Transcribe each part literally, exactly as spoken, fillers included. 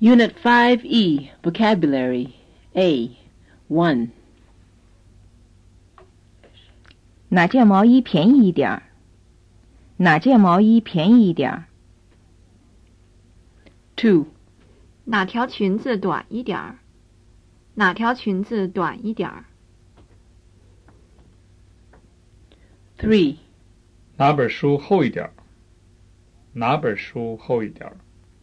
Unit five E, Vocabulary, A, one. 哪件毛衣便宜一点儿？哪件毛衣便宜一点儿？ two. 哪条裙子短一点儿？哪条裙子短一点儿？ three. 哪本书厚一点儿？哪本书厚一点儿？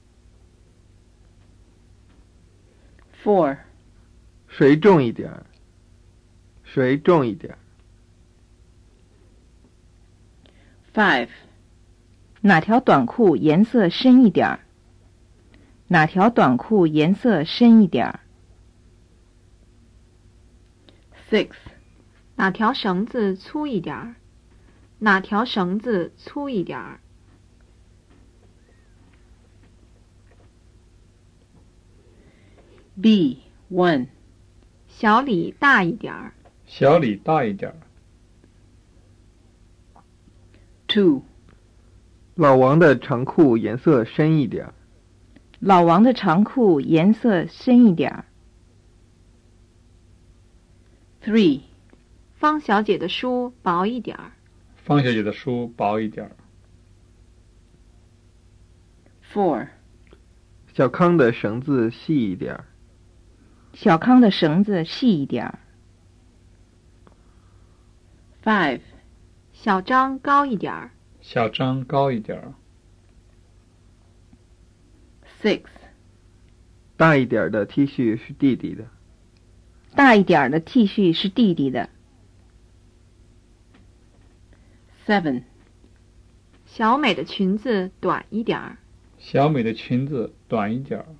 four. 谁重一点儿？谁重一点儿？ five. 哪条短裤颜色深一点儿？哪条短裤颜色深一点儿？ six. 哪条绳子粗一点儿？哪条绳子粗一点儿？ B, one. 小李大一点儿。 小李大一点儿。 two. 老王的长裤颜色深一点儿。 老王的长裤颜色深一点儿。 three. 方小姐的书薄一点儿。 方小姐的书薄一点儿。 four. 小康的绳子细一点儿。 小康的绳子细一点儿。 five. 小张高一点儿。 小张高一点儿。 six. 大一点的 T 恤是弟弟的。 大一点的 T 恤是弟弟的。 seven. 小美的裙子短一点儿。 小美的裙子短一点儿。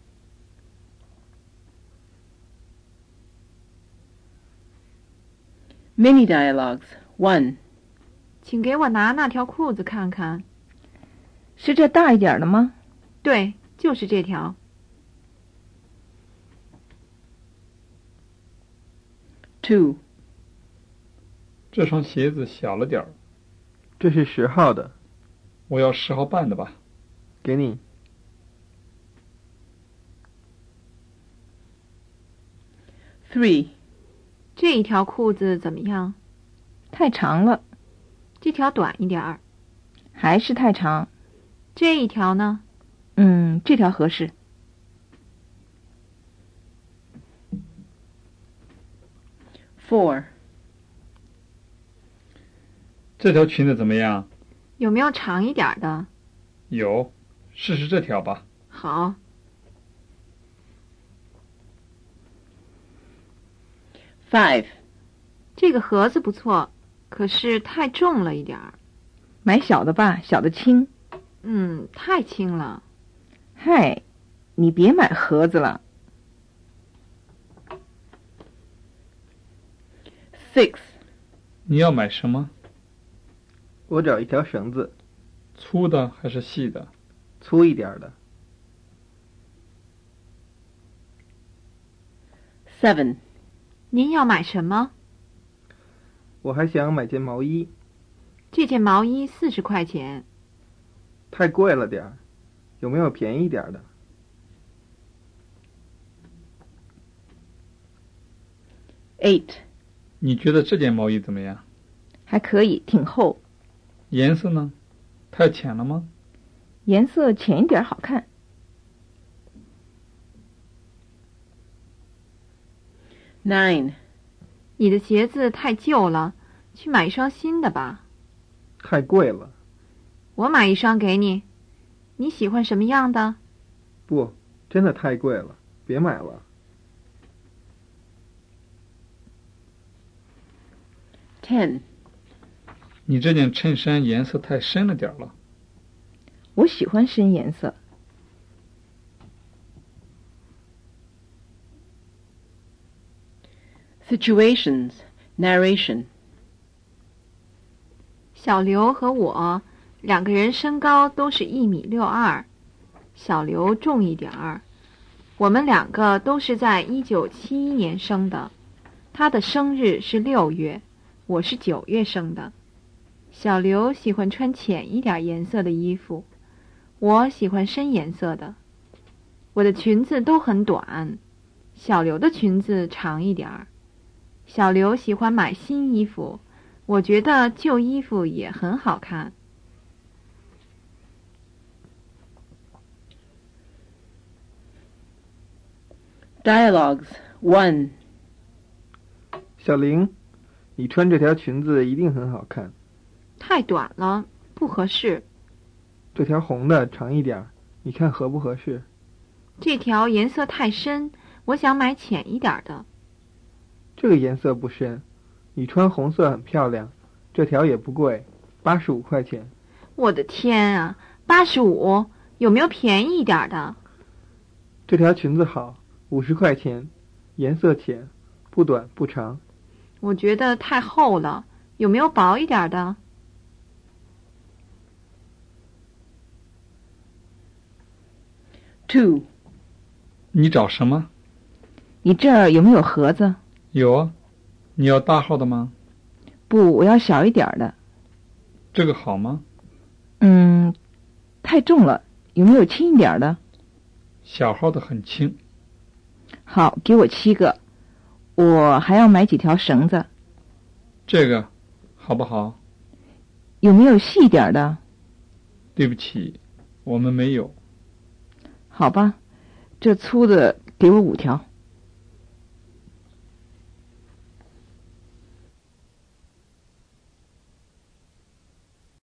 Mini dialogues, one. 请给我拿那条裤子看看。 是这大一点的吗？ 对，就是这条。 two. 这双鞋子小了点儿。 这是十号的。 我要十号半的吧。 给你。 three. 这一条裤子怎么样？ 太长了。 这条短一点儿。 还是太长。 这一条呢？ 嗯，这条合适。 four. 这条裙子怎么样？ 有没有长一点的？ 有，试试这条吧。 好。 five. 这个盒子不错，可是太重了一点儿。 买小的吧，小的轻。 嗯，太轻了。 嗨，你别买盒子了。 six. 你要买什么？ 我找一条绳子。 粗的还是细的？ 粗一点的。 seven. 您要买什么？ 我还想买件毛衣。 这件毛衣四十块钱。 太贵了点儿，有没有便宜点的？ eight. 你觉得这件毛衣怎么样？ 还可以，挺厚。 颜色呢？太浅了吗？ 颜色浅一点好看。 nine. 你的鞋子太旧了，去买一双新的吧。 太贵了。 我买一双给你。你喜欢什么样的？ 不，真的太贵了，别买了。 ten. 你这件衬衫颜色太深了点了。 我喜欢深颜色。 Situations, narration. 小刘和我两个人身高都是一米六二，小刘重一点儿。我们两个都是在一九七一年生的，他的生日是六月，我是九月生的。小刘喜欢穿浅一点颜色的衣服，我喜欢深颜色的。 我的裙子都很短，小刘的裙子长一点儿。小刘喜欢买新衣服，我觉得旧衣服也很好看。 Dialogues one. 小玲，你穿这条裙子一定很好看。 太短了，不合适。 这条红的长一点儿，你看合不合适？ 这条颜色太深，我想买浅一点的。 这个颜色不深，你穿红色很漂亮。这条也不贵，八十五块钱。 我的天啊，八十五，有没有便宜一点的？ 这条裙子好，五十块钱，颜色浅，不短不长。 我觉得太厚了，有没有薄一点的 two. 你找什么？ 你这儿有没有盒子？ 有啊，你要大号的吗？ 不，我要小一点儿的。 这个好吗？ 嗯，太重了，有没有轻一点儿的？ 小号的很轻。 好，给我七个。我还要买几条绳子。 这个好不好？ 有没有细一点儿的？ 对不起，我们没有。 好吧，这粗的给我五条。